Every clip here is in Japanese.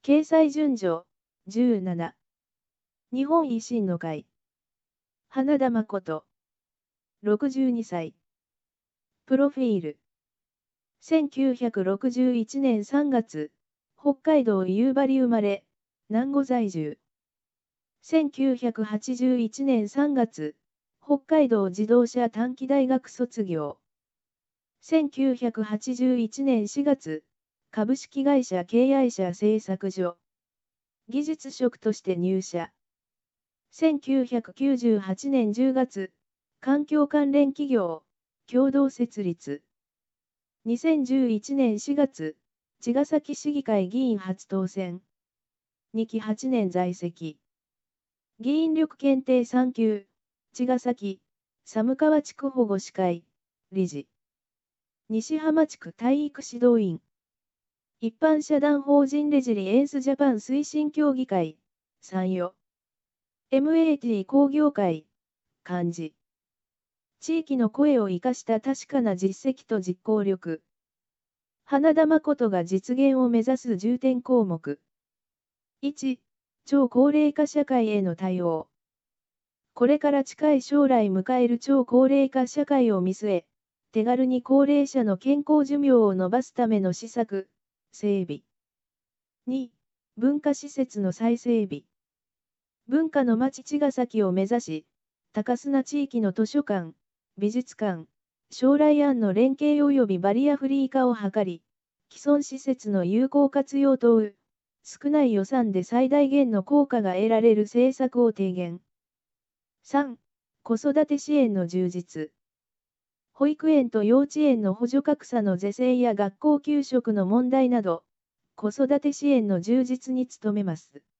掲載順序、17。日本維新の会。花田誠。62歳。プロフィール。1961年3月、北海道夕張生まれ、南郷在住。1981年3月、北海道自動車短期大学卒業。1981年4月、株式会社敬愛社製作所。技術職として入社。1998年10月、環境関連企業、共同設立。2011年4月、茅ヶ崎市議会議員初当選。2期8年在籍。議員力検定3級、茅ヶ崎、寒川地区保護司会、理事。西浜地区体育指導員。一般社団法人レジリエンスジャパン推進協議会、参与。MAT 工業会、幹事。地域の声を生かした確かな実績と実行力。花田誠が実現を目指す重点項目。1、超高齢化社会への対応。これから近い将来迎える超高齢化社会を見据え、手軽に高齢者の健康寿命を延ばすための施策、整備。2、文化施設の再整備。文化の街茅ヶ崎を目指し、高砂地域の図書館、美術館、将来案の連携及びバリアフリー化を図り、既存施設の有効活用等、少ない予算で最大限の効果が得られる政策を提言。3、子育て支援の充実。保育園と幼稚園の補助格差の是正や学校給食の問題など、子育て支援の充実に努めます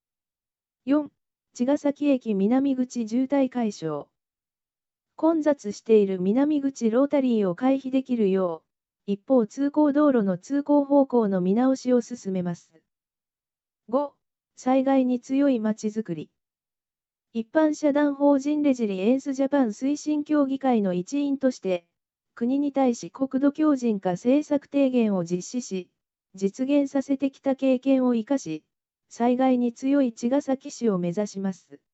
。4、茅ヶ崎駅南口渋滞解消。混雑している南口ロータリーを回避できるよう、一方通行道路の通行方向の見直しを進めます。5、災害に強いまちづくり。一般社団法人レジリエンスジャパン推進協議会の一員として、国に対し国土強靭化政策提言を実施し、実現させてきた経験を生かし、災害に強い茅ヶ崎市を目指します。